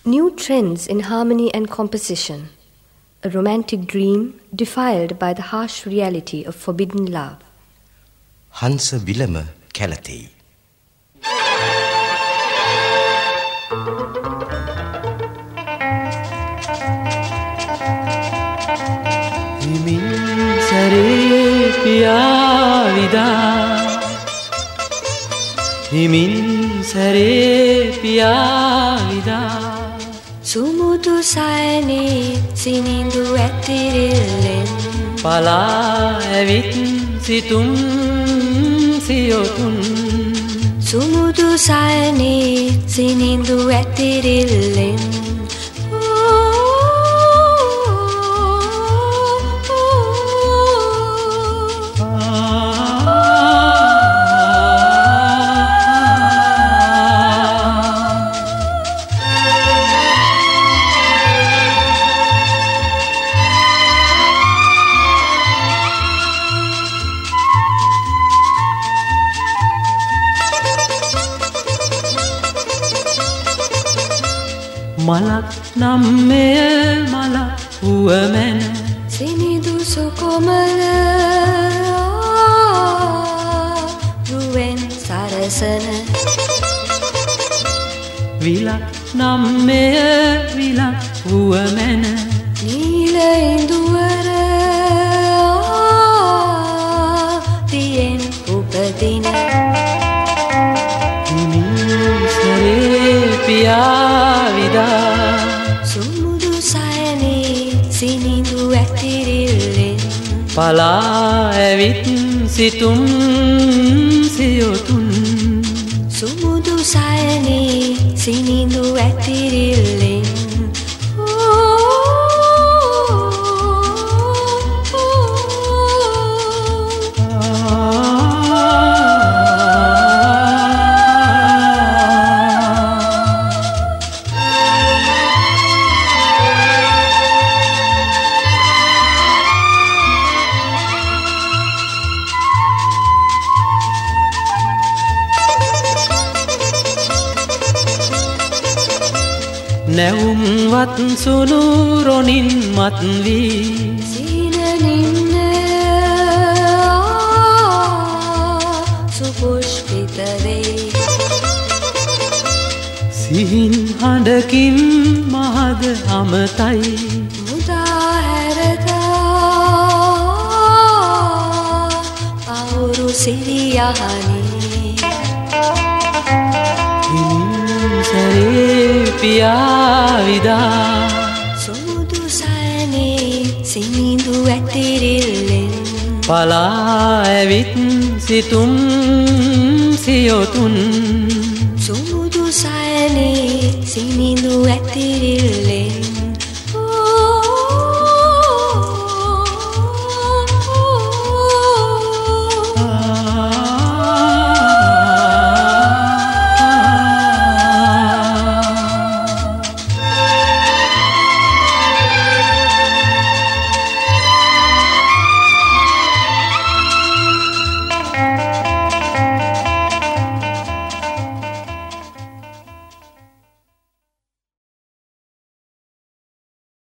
New trends in harmony and composition. A romantic dream defiled by the harsh reality of forbidden love. Hansa Willem Kellertey. Himin sare piya vida, himin sare piya vida. Sumudu sayane sinindu ඇතිරිල්ලෙන් පලා ඇවිත් සිතුම් සියොතුන් සුමුදු sayane sinindu ඇතිරිල්ලෙන් මලක් නම් මෙය මලක් වුවමැන සිනිදු සුකොමල රුවෙන් සරසන විලක් නම් මෙය විලක් වුවමැන නීල ඉඳුවර තියෙන් උපදින සුමුදු sayane සිනිඳු ඇතිරිල්ලෙන් පලා ඇවිත් සිතුම් සියොතුන් සුමුදු sayane සිනිඳු ඇතිරිල්ලෙන් නැවුම්වත් සුළු රොණින් මත් වී සීනනින්න සුපුෂ්පිත වේ සිහින් හඬකින් මහද අමතයි මුදා හැරදා අවුරු සිරියහනි පියා විදා සුමුදු sayane සිනිඳු ඇතිරිල්ලෙන් පලා ඇවිත් සිතුම් සියොතුන් සුමුදු sayane සිනිඳු ඇතිරිල්ලෙන්